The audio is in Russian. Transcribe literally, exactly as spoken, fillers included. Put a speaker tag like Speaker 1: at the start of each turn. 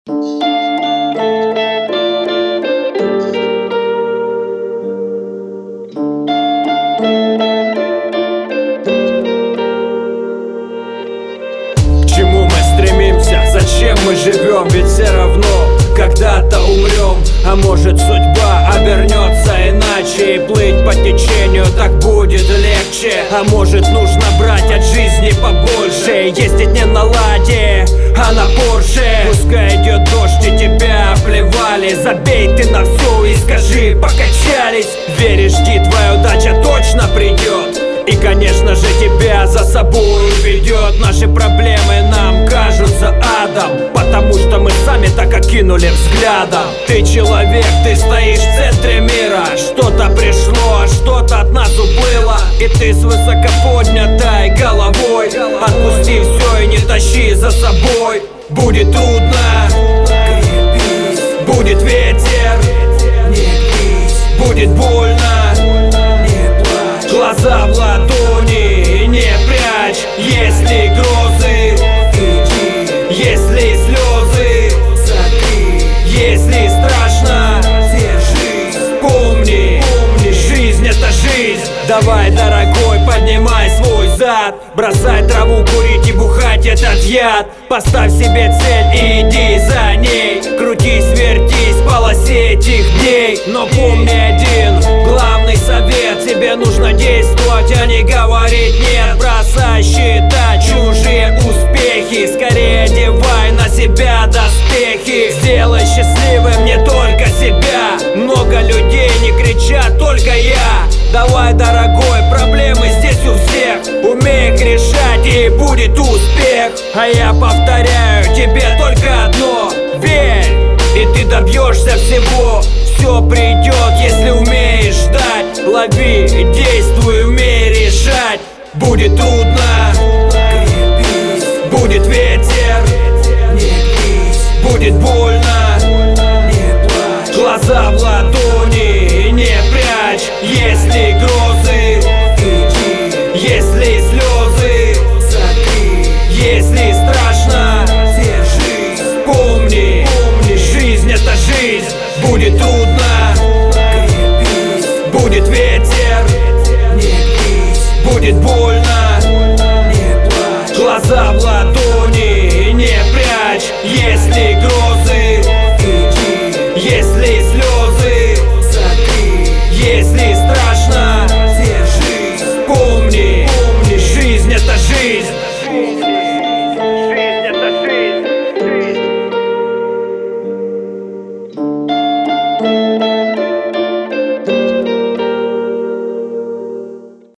Speaker 1: Зачем мы живем? Ведь все равно когда-то умрем. А может, судьба обернется иначе, и плыть по течению так будет легче. А может, нужно брать от жизни побольше, ездить не на ладе, а на Порше. Пускай идет дождь и тебя плевали, забей ты на все и скажи: покачались. Веришь, жди, твоя удача точно придет, и, конечно же, тебя за собой ведет. Наши проблемы нам кажутся адом, потому что мы сами так окинули взглядом. Ты человек, ты стоишь в центре мира. Что-то пришло, а что-то от нас уплыло, и ты с высоко поднятой головой отпусти все и не тащи за собой. Будет трудно, крепись. Будет ветер, не гнись. Будет больно, глаза в ладони не прячь. Если грозы, иди. Если слезы, сотри. Если страшно, держись. Помни, помни, жизнь это жизнь. Давай, дорогой, поднимай свой зад, бросай траву, курить и бухать этот яд. Поставь себе цель и иди за ней. Крутись, вертись в полосе этих дней. Но помни один главный совет: тебе нужно действовать, а не говорить нет. Бросай считать чужие успехи, скорее одевай на себя доспехи. Сделай счастливым не только себя. Много людей не кричат, только я. Давай, дорогой, проблемы здесь у всех. Умей их решать, и будет успех. А я повторяю тебе только одно: верь, и ты добьешься всего. Все придет, если умеешь ждать. Лови, действуй, умей решать. Будет трудно, крепись. Будет ветер, не гнись. Будет больно, не плачь. Глаза в ладони не прячь. Если грозы, иди. Если слезы, сотри. Если страшно, держись. Помни, помни, жизнь это жизнь. Будет трудно, крепись. Будет ветер, не гнись. Будет больно, не плачь. Глаза в ладони не прячь. Если грозы,